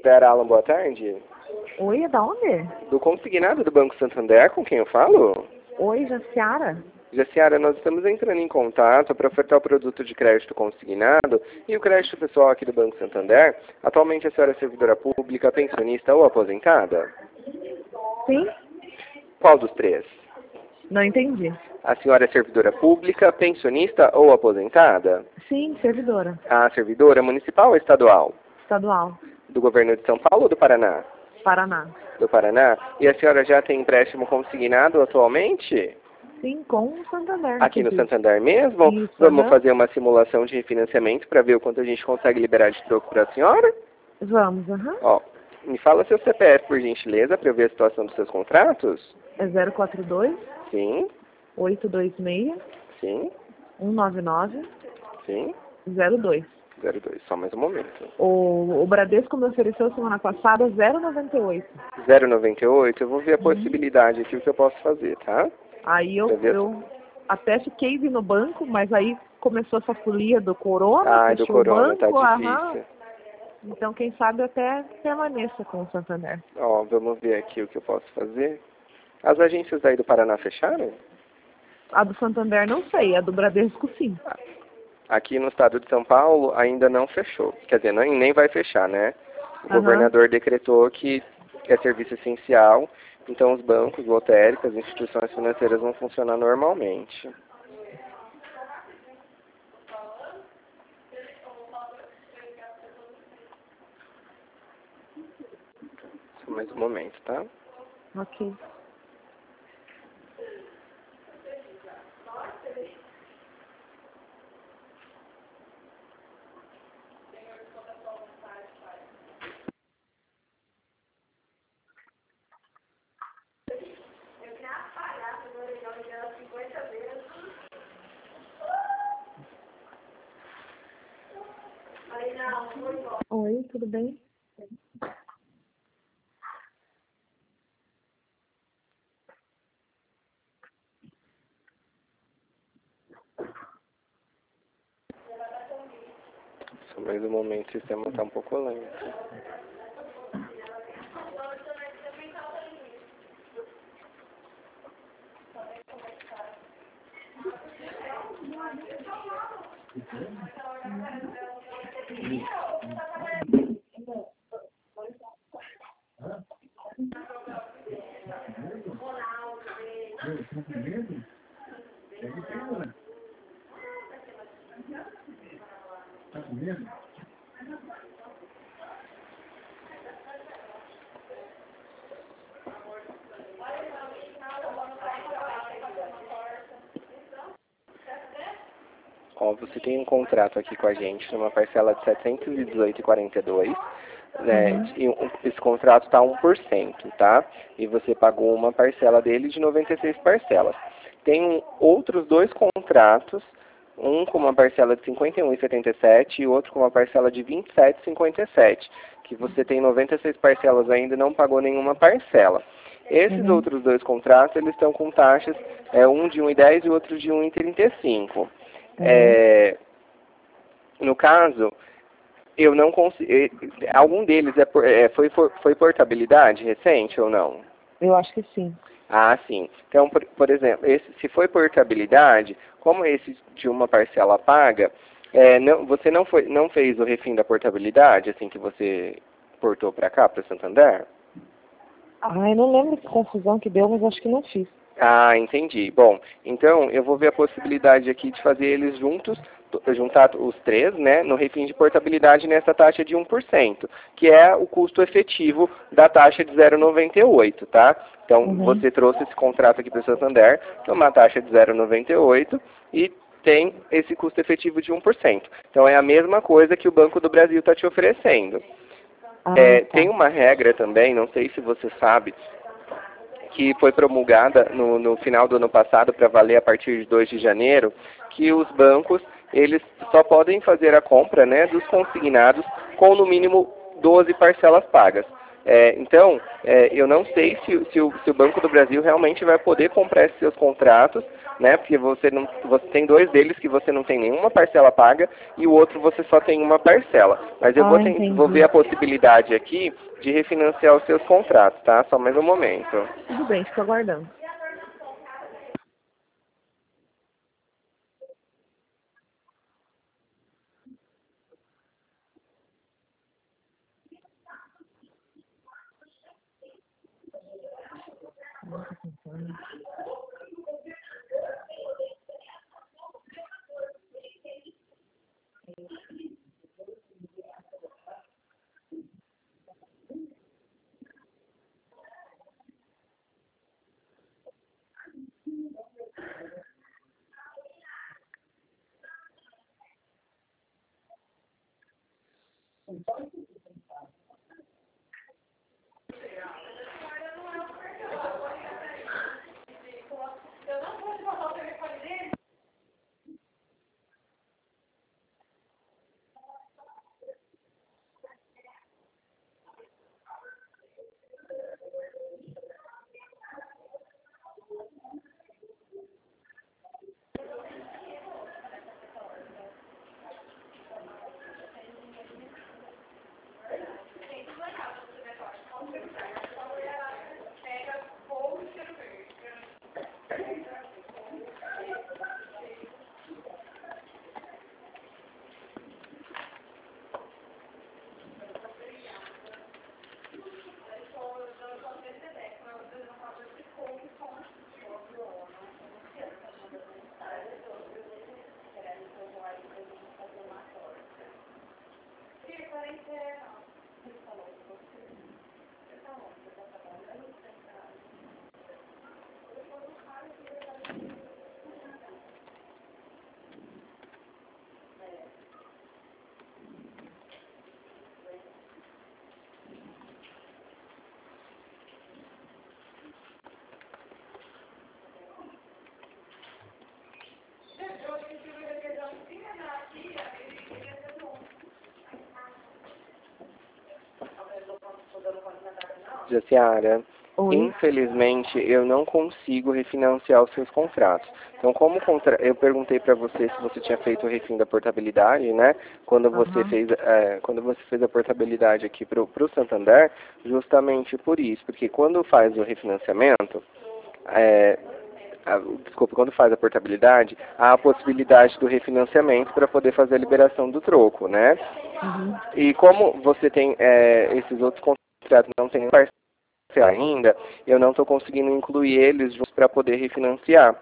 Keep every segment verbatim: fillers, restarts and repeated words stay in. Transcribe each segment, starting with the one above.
Vera Alan, boa tarde. Oi, é da onde? Do consignado do Banco Santander, com quem eu falo? Oi, Jaciara. Jaciara, nós estamos entrando em contato para ofertar o produto de crédito consignado e o crédito pessoal aqui do Banco Santander. Atualmente a senhora é servidora pública, pensionista ou aposentada? Sim? Qual dos três? Não entendi. A senhora é servidora pública, pensionista ou aposentada? Sim, servidora. A servidora municipal ou estadual? Estadual. Do governo de São Paulo ou do Paraná? Paraná. Do Paraná. E a senhora já tem empréstimo consignado atualmente? Sim, com o Santander. Aqui no inclusive. Santander mesmo? Isso, Vamos aham. fazer uma simulação de refinanciamento para ver o quanto a gente consegue liberar de troco para a senhora? Vamos, aham. Ó, me fala seu C P F, por gentileza, para eu ver a situação dos seus contratos? É zero quatro dois, Sim, oito dois seis, sim, um nove nove, sim. zero dois. zero dois, só mais um momento. O, o Bradesco me ofereceu semana passada zero noventa e oito. zero noventa e oito, eu vou ver a Uhum. possibilidade aqui, o que eu posso fazer, tá? Aí eu, Pra ver- eu até fiquei de ir no banco, mas aí começou essa folia do corona, Ai, do fechou o corona, banco, tá aham. difícil. Então quem sabe até permaneça com o Santander. Ó, vamos ver aqui o que eu posso fazer. As agências aí do Paraná fecharam? A do Santander não sei, a do Bradesco sim. Aqui no estado de São Paulo ainda não fechou. Quer dizer, nem, nem vai fechar, né? O Aham. governador decretou que é serviço essencial, então os bancos, lotéricas, instituições financeiras vão funcionar normalmente. Só mais um momento, tá? Ok. Oi, tudo bem? Só mais um momento, o sistema está um pouco lento. Ó, você tem um contrato aqui com a gente numa parcela de setecentos e dezoito reais e quarenta e dois centavos, né? Uhum. E um- esse contrato está a um por cento, tá? E você pagou uma parcela dele de noventa e seis parcelas. Tem um- outros dois contratos, um com uma parcela de cinquenta e um reais e setenta e sete centavos e outro com uma parcela de vinte e sete reais e cinquenta e sete centavos, que você tem noventa e seis parcelas ainda e não pagou nenhuma parcela. Esses Uhum. outros dois contratos, eles estão com taxas, é, um de um e dez e o outro de um e trinta e cinco. Uhum. É, no caso, eu não consigo. Algum deles é, por- é, foi, for- foi portabilidade recente ou não? Eu acho que sim. Ah, sim. Então, por, por exemplo, esse, se foi portabilidade, como esse de uma parcela paga, é, não, você não, foi, não fez o refim da portabilidade, assim que você portou para cá, para Santander? Ai, não lembro que confusão que deu, mas acho que não fiz. Ah, entendi. Bom, então eu vou ver a possibilidade aqui de fazer eles juntos, to- juntar os três, né, no refim de portabilidade nessa taxa de um por cento, que é o custo efetivo da taxa de zero vírgula noventa e oito, tá? Então, Uhum. você trouxe esse contrato aqui para o Santander, que é uma taxa de zero vírgula noventa e oito e tem esse custo efetivo de um por cento. Então, é a mesma coisa que o Banco do Brasil está te oferecendo. Ah, É, tá. tem uma regra também, não sei se você sabe, que foi promulgada no, no final do ano passado para valer a partir de dois de janeiro, que os bancos eles só podem fazer a compra, né, dos consignados com no mínimo doze parcelas pagas. É, então, é, eu não sei se, se, o, se o Banco do Brasil realmente vai poder comprar esses seus contratos, né? Porque você, não, você tem dois deles que você não tem nenhuma parcela paga e o outro você só tem uma parcela. Mas eu vou, Ah, ten, vou ver entendi. a possibilidade aqui de refinanciar os seus contratos, tá? Só mais um momento. Tudo bem, fico aguardando. Jaciara, Oi? infelizmente eu não consigo refinanciar os seus contratos. Então, como contra... eu perguntei para você se você tinha feito o refim da portabilidade, né? Quando você Aham. fez, é, quando você fez a portabilidade aqui para o Santander, justamente por isso, porque quando faz o refinanciamento, é, a, desculpa, quando faz a portabilidade, há a possibilidade do refinanciamento para poder fazer a liberação do troco, né? Uhum. E como você tem é, esses outros contratos não tem parcela ainda, eu não estou conseguindo incluir eles juntos para poder refinanciar.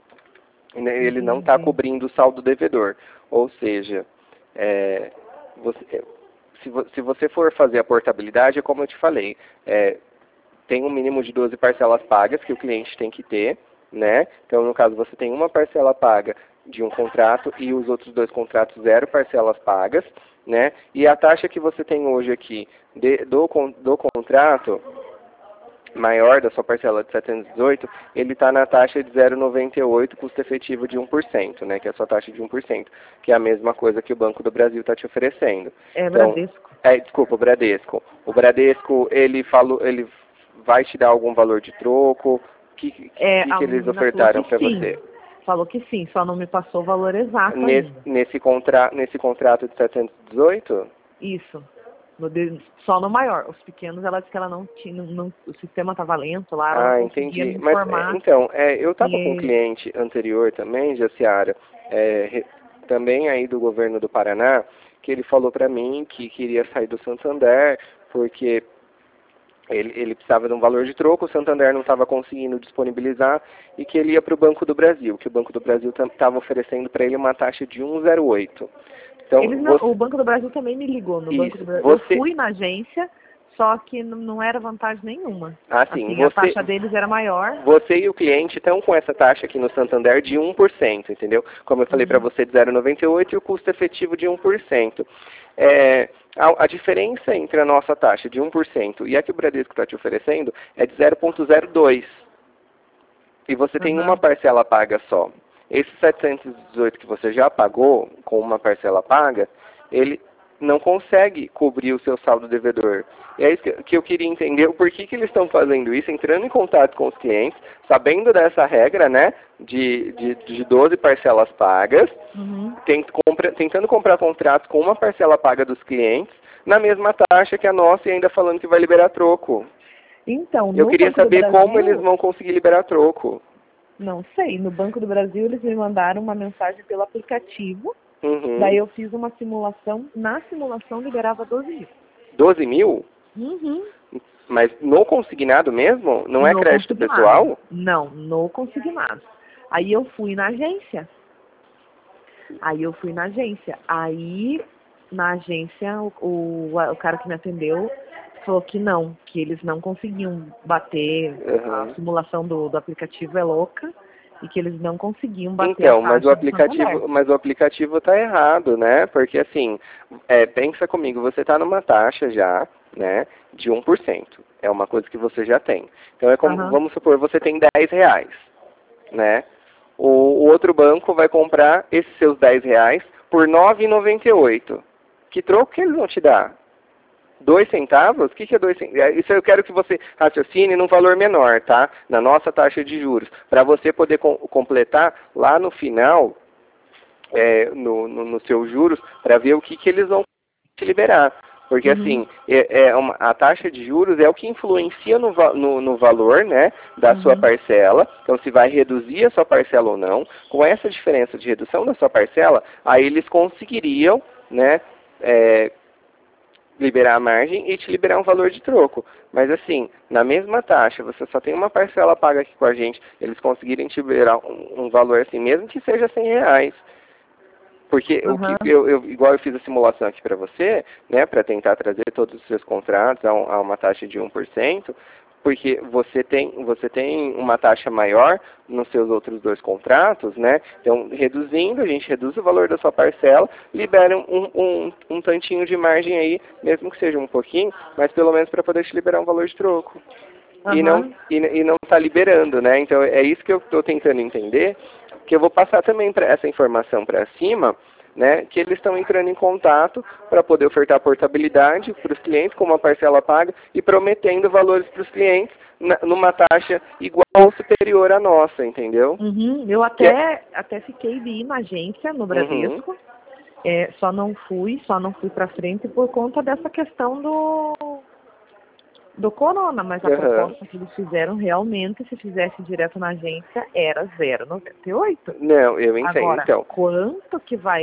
Ele não está Entendi. cobrindo o saldo devedor. Ou seja, é, você, se, vo, se você for fazer a portabilidade, é como eu te falei, é, tem um mínimo de doze parcelas pagas que o cliente tem que ter, né? Então, no caso, você tem uma parcela paga de um contrato e os outros dois contratos zero parcelas pagas, né? E a taxa que você tem hoje aqui de, do, do contrato maior da sua parcela de setecentos e dezoito, ele está na taxa de zero vírgula noventa e oito, custo efetivo de um por cento, né, que é a sua taxa de um por cento, que é a mesma coisa que o Banco do Brasil está te oferecendo. É Então, Bradesco. é, desculpa, o Bradesco. O Bradesco, ele falou, ele vai te dar algum valor de troco? O que, É, que, a que eles menina falou ofertaram que para sim. você? Falou que sim, só não me passou o valor exato Nesse, ainda. nesse, contra, nesse contrato de setecentos e dezoito? Isso. No de- Só no maior. Os pequenos, ela disse que ela não tinha, não, não- o sistema estava lento lá, ela não Ah, conseguia entendi. me Mas, é, informar. então, é, eu estava com um E, cliente anterior também, Jaciara, é, re- também aí do governo do Paraná, que ele falou para mim que queria sair do Santander, porque ele, ele precisava de um valor de troco, o Santander não estava conseguindo disponibilizar, e que ele ia para o Banco do Brasil, que o Banco do Brasil estava oferecendo para ele uma taxa de um vírgula zero oito. Então, eles não- você, o Banco do Brasil também me ligou. No Banco do isso, Brasil, eu você, fui na agência, só que n- não era vantagem nenhuma. assim, Assim, a você, taxa deles era maior. Você e o cliente estão com essa taxa aqui no Santander de um por cento, entendeu? Como eu falei para Uhum. você, de zero vírgula noventa e oito e o custo efetivo de um por cento. É, a, a diferença entre a nossa taxa de um por cento e a que o Bradesco está te oferecendo é de zero vírgula zero dois. E você tem uma Aham. parcela paga só. Esse setecentos e dezoito que você já pagou, com uma parcela paga, ele não consegue cobrir o seu saldo devedor. E é isso que, que eu queria entender, o porquê que eles estão fazendo isso, entrando em contato com os clientes, sabendo dessa regra, né, de, de, de doze parcelas pagas, Uhum. tent, compra, tentando comprar contratos com uma parcela paga dos clientes, na mesma taxa que a nossa e ainda falando que vai liberar troco. Então, Eu no queria Banco do saber como Brasil, eles vão conseguir liberar troco. não sei, no Banco do Brasil eles me mandaram uma mensagem pelo aplicativo, Uhum. daí eu fiz uma simulação, na simulação liberava doze mil. doze mil? Uhum. Mas no consignado mesmo? Não é No crédito consignado. pessoal? Não, no consignado. Aí eu fui na agência. Aí eu fui na agência. Aí, na agência, o, o, o cara que me atendeu falou que não, que eles não conseguiam bater, a Uhum. simulação do, do aplicativo é louca, e que eles não conseguiam bater Então, a mas taxa o do Santander. aplicativo, mas o aplicativo está errado, né? Porque assim, é, pensa comigo, você está numa taxa já, né, de um por cento. É uma coisa que você já tem. Então é como, Aham. vamos supor, você tem dez reais, né? O, o outro banco vai comprar esses seus dez reais por nove reais e noventa e oito centavos. Que troco que eles vão te dar? Dois centavos? O que, que é dois centavos? Isso eu quero que você raciocine num valor menor, tá? Na nossa taxa de juros. Para você poder com, completar lá no final, é, no, no, no seus juros, para ver o que, que eles vão te liberar. Porque Uhum. assim, é, é uma, a taxa de juros é o que influencia no, no, no valor, né, da Uhum. sua parcela. Então, se vai reduzir a sua parcela ou não. Com essa diferença de redução da sua parcela, aí eles conseguiriam, né, é, liberar a margem e te liberar um valor de troco. Mas assim, na mesma taxa, você só tem uma parcela paga aqui com a gente, eles conseguirem te liberar um, um valor assim, mesmo que seja cem reais. Porque o que Uhum. eu, eu, igual eu fiz a simulação aqui para você, né, para tentar trazer todos os seus contratos a, um, a uma taxa de um por cento, porque você tem, você tem uma taxa maior nos seus outros dois contratos, né? Então, reduzindo, a gente reduz o valor da sua parcela, libera um, um, um tantinho de margem aí, mesmo que seja um pouquinho, mas pelo menos para poder te liberar um valor de troco. E não Uhum. e, e não está liberando, né? Então é isso que eu estou tentando entender, que eu vou passar também para essa informação para cima, né? Que eles estão entrando em contato para poder ofertar portabilidade para os clientes com uma parcela paga e prometendo valores para os clientes na, numa taxa igual ou superior à nossa, entendeu? Uhum. Eu Que é, até, até fiquei de ir na agência, no uhum, Bradesco. É, só não fui, só não fui para frente por conta dessa questão do, do corona, mas a uhum. proposta que eles fizeram realmente, se fizesse direto na agência, era zero vírgula noventa e oito. Não, eu entendo. Agora, Então, quanto que vai,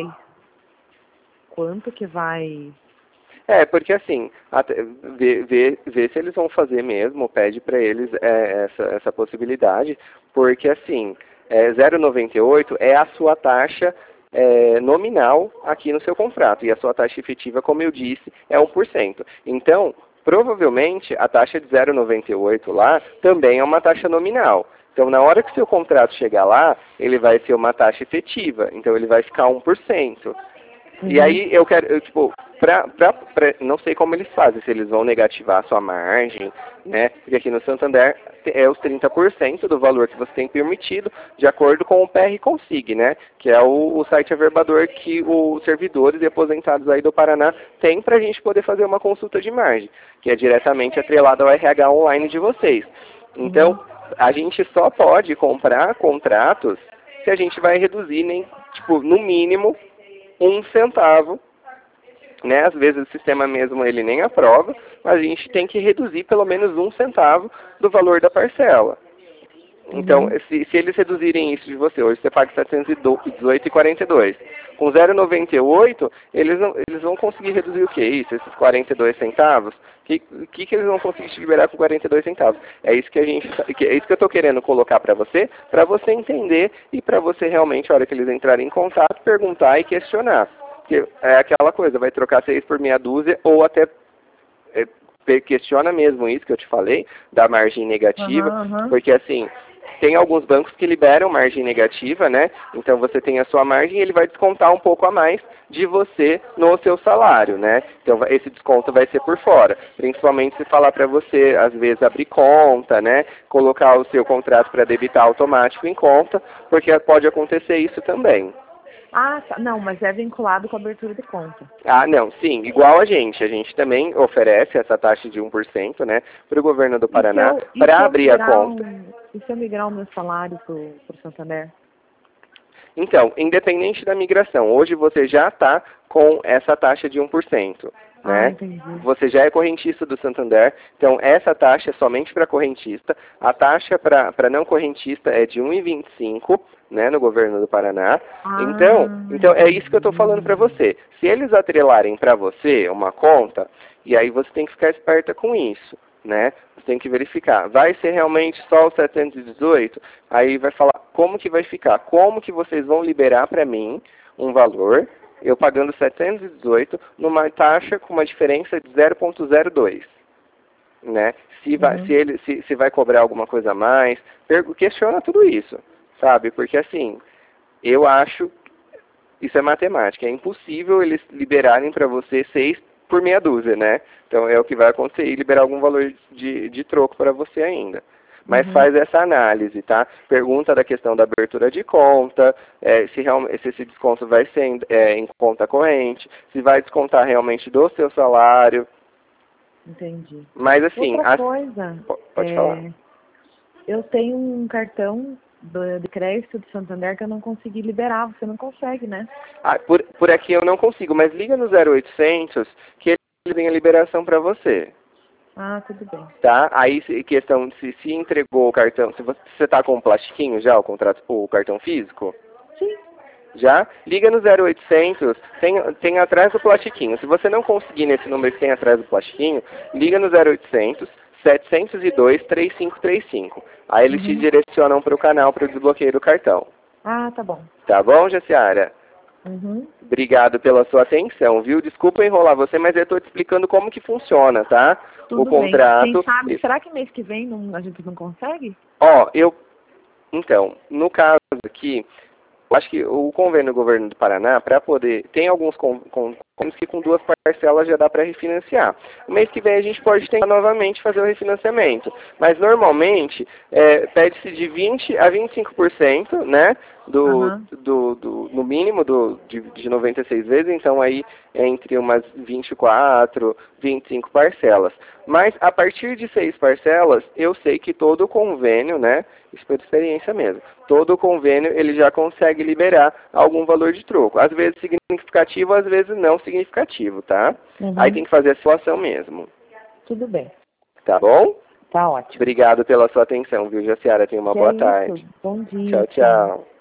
quanto que vai... é, porque assim, até, vê, vê, vê se eles vão fazer mesmo, pede para eles é, essa, essa possibilidade, porque assim, é, zero vírgula noventa e oito é a sua taxa é, nominal aqui no seu contrato, e a sua taxa efetiva, como eu disse, é um por cento. Então, provavelmente, a taxa de zero vírgula noventa e oito lá também é uma taxa nominal. Então, na hora que o seu contrato chegar lá, ele vai ser uma taxa efetiva, então ele vai ficar um por cento. Uhum. E aí eu quero, eu, tipo, pra, pra, pra, não sei como eles fazem, se eles vão negativar a sua margem, né? Porque aqui no Santander é os trinta por cento do valor que você tem permitido, de acordo com o P R Consig, né? Que é o, o site averbador que os servidores e aposentados aí do Paraná têm para a gente poder fazer uma consulta de margem, que é diretamente atrelado ao R H online de vocês. Então, Uhum. a gente só pode comprar contratos se a gente vai reduzir, nem, tipo, no mínimo, um centavo, né? Às vezes o sistema mesmo ele nem aprova, mas a gente tem que reduzir pelo menos um centavo do valor da parcela. Então, Uhum. se, se eles reduzirem isso de você, hoje você paga setecentos e dezoito reais e quarenta e dois centavos. Com zero vírgula noventa e oito, eles, não, eles vão conseguir reduzir o que? Isso, esses quarenta e dois centavos? O que, que, que eles vão conseguir te liberar com quarenta e dois centavos? É isso que a gente, é isso que eu estou querendo colocar para você, para você entender e para você realmente, a hora que eles entrarem em contato, perguntar e questionar. Porque é aquela coisa, vai trocar seis por meia dúzia ou até é, questiona mesmo isso que eu te falei, da margem negativa, Uhum. Uhum. porque assim, tem alguns bancos que liberam margem negativa, né? Então você tem a sua margem e ele vai descontar um pouco a mais de você no seu salário, né? Então esse desconto vai ser por fora. Principalmente se falar para você, às vezes, abrir conta, né? Colocar o seu contrato para debitar automático em conta, porque pode acontecer isso também. Ah, tá. Não, mas é vinculado com a abertura de conta. Ah, não, sim, igual a gente. A gente também oferece essa taxa de um por cento, né, para o governo do Paraná, para abrir a conta. Um, e se eu migrar o meu salário para o Santander? Então, independente da migração, hoje você já está com essa taxa de um por cento. Né? Ah, entendi. Você já é correntista do Santander, então essa taxa é somente para correntista. A taxa para não correntista é de um vírgula vinte e cinco, né, no governo do Paraná. Ah, Então, então é isso que eu estou falando para você. Se eles atrelarem para você uma conta, e aí você tem que ficar esperta com isso, né? Você tem que verificar. Vai ser realmente só o setecentos e dezoito? Aí vai falar como que vai ficar, como que vocês vão liberar para mim um valor, eu pagando setecentos e dezoito numa taxa com uma diferença de zero vírgula zero dois, né? Se vai, uhum. se ele, se, se vai cobrar alguma coisa a mais, questiona tudo isso, sabe? Porque assim, eu acho, isso é matemática, é impossível eles liberarem para você seis por meia dúzia, né? Então é o que vai acontecer, e liberar algum valor de, de troco para você ainda. Mas Uhum. faz essa análise, tá? Pergunta da questão da abertura de conta, é, se, realmente, se esse desconto vai ser em, é, em conta corrente, se vai descontar realmente do seu salário. Entendi. Mas assim... Outra as... coisa, Pode é, falar. Eu tenho um cartão do, de crédito de Santander que eu não consegui liberar. Você não consegue, né? Ah, por, por aqui eu não consigo, mas liga no zero oitocentos que eles têm a liberação para você. Ah, tudo bem. Tá? Aí, questão, se, se entregou o cartão, se você está com o plastiquinho já, o contrato, o cartão físico? Sim. Já? Liga no zero oitocentos, tem, tem atrás do plastiquinho. Se você não conseguir nesse número que tem atrás do plastiquinho, liga no zero oitocentos, setecentos e dois, trinta e cinco trinta e cinco. Aí eles Uhum. te direcionam para o canal para o desbloqueio do cartão. Ah, tá bom. Tá bom, Jaciara? Uhum. Obrigado pela sua atenção, viu? Desculpa enrolar você, mas eu estou te explicando como que funciona, tá? Tudo o contrato. Bem. Quem sabe, será que mês que vem não, a gente não consegue? Ó, eu... Então, no caso aqui, eu acho que o convênio do governo do Paraná, para poder... Tem alguns convênios que com duas parcelas já dá para refinanciar. No mês que vem a gente pode tentar novamente fazer o refinanciamento. Mas normalmente é, pede-se de vinte a vinte e cinco por cento, né? Do, Uhum. do, do, no mínimo do, de, de noventa e seis vezes, então aí entre umas vinte e quatro, vinte e cinco parcelas. Mas a partir de seis parcelas, eu sei que todo o convênio, né, isso foi de experiência mesmo, todo o convênio ele já consegue liberar algum valor de troco. Às vezes significativo, às vezes não significativo, tá? Uhum. Aí tem que fazer a situação mesmo. Tudo bem. Tá bom? Tá ótimo. Obrigado pela sua atenção, viu, Jaciara? Tenha uma Que boa é tarde. isso. Bom dia. Tchau, tchau.